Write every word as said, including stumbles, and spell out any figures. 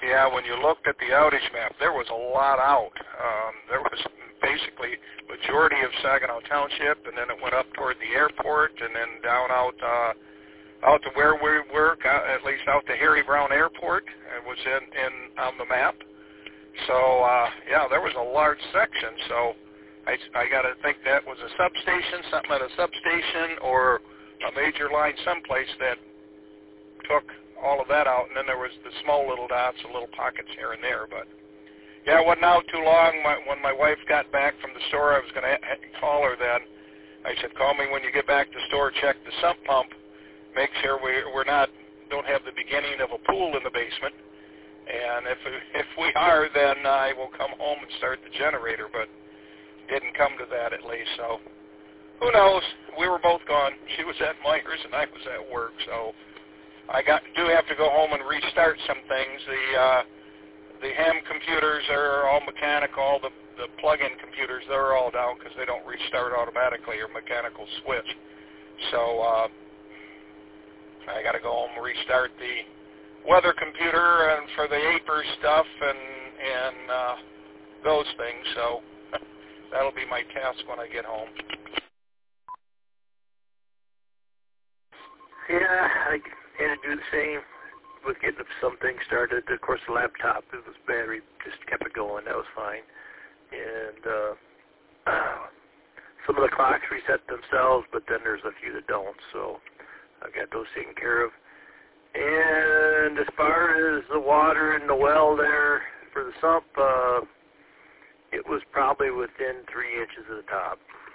Yeah, when you looked at the outage map, there was a lot out. Um, there was basically majority of Saginaw Township, and then it went up toward the airport, and then down out uh, out to where we work, uh, at least out to Harry Brown Airport. It was in, in on the map. So, uh, yeah, there was a large section. So I, I got to think that was a substation, something at a substation, or a major line someplace that took all of that out. And then there was the small little dots, the little pockets here and there. But, yeah, it wasn't out too long. My, when my wife got back from the store, I was going to call her then. I said, call me when you get back to the store, check the sump pump. Make sure we, we're not, don't have the beginning of a pool in the basement. And if if we are, then I will come home and start the generator, but didn't come to that at least. So who knows? We were both gone. She was at Myers and I was at work, so I got do have to go home and restart some things. The uh, the ham computers are all mechanical. The the plug-in computers, they're all down because they don't restart automatically or mechanical switch. So uh, I got to go home and restart the weather computer and for the A P R stuff and and uh, those things. So that'll be my task when I get home. Yeah, I had to do the same with getting some things started. Of course, the laptop, it was battery, just kept it going. That was fine. And uh, some of the clocks reset themselves, but then there's a few that don't. So I got those taken care of. And as far as the water in the well there for the sump, uh, it was probably within three inches of the top.